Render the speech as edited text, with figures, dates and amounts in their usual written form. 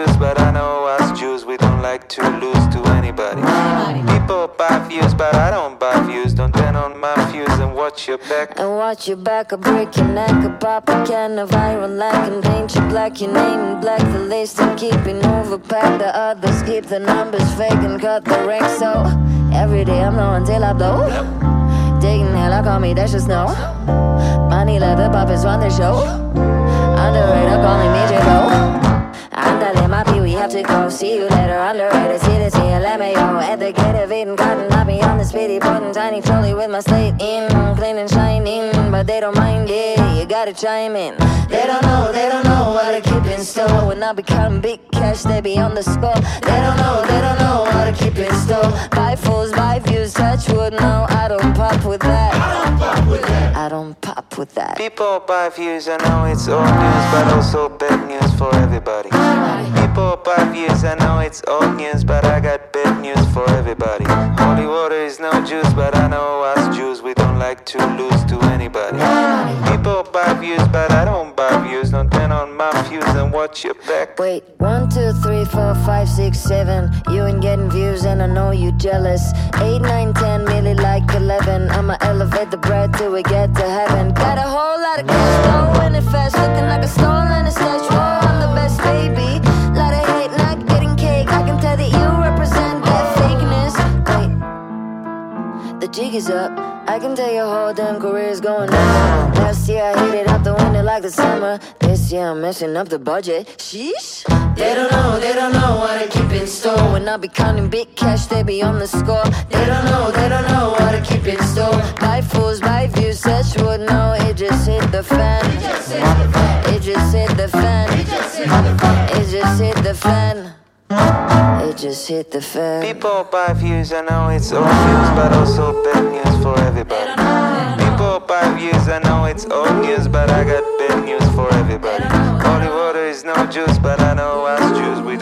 juice, but I know us Jews, we don't like to lose to anybody. People buy views, but I don't buy views. Don't turn on my views and watch your back. And watch your back, I'll break your neck, I'll pop a can of iron lack and paint you black, your name in black. The list and keeping overpacked, the others keep the numbers fake and cut the rank. So every day I'm low until I blow. Digging hell, I call me, that's just no. Money leather puppets run the show. Underrated, calling me J-Lo. Andale, my pee, we have to go. See you later, underrated. See the TLMAO. At the gate of Eden Garden, I be on the speedy button. Tiny trolley with my slate in. Clean and shining, but they don't mind it. You gotta chime in. They don't know what to keep in store. When I become big cash, they be on the score. They don't know what to keep in store. Buy fools, buy views, touch wood. No, I don't pop with that. I don't pop with that. People buy views, I know it's old news, but also bad news for everybody. People buy views, I know it's old news, but I got bad news for everybody. Holy water is no juice, but I know us Jews, we don't like to lose to anybody. People buy views, but I don't buy views. Don't turn on my views and watch your back. Wait, 1, 2, 3, 4, 5, 6, 7. You ain't getting views and I know you jealous. 8, 9, 10, really like 11. I'ma elevate the bread till we get to heaven. Got a whole lot of cash flowing it fast, looking like a stolen a statue. I'm the best, baby. Lot of hate, not getting cake. I can tell that you represent that fakeness. Wait, the jig is up. I can tell your whole damn career's going on. Last year I hit it out the window like the summer. This year I'm messing up the budget. Sheesh. They don't know what to keep in store. When I be counting big cash, they be on the score. They don't know what to keep in store. Buy fools, buy views, such would know. It just hit the fan. It just hit the fan. It just hit the fan. It just hit the fan. People buy views, I know it's old news, but also bad news for everybody. People buy views, I know it's old news, but I got bad news for everybody. Holy water is no juice, but I know us Jews, we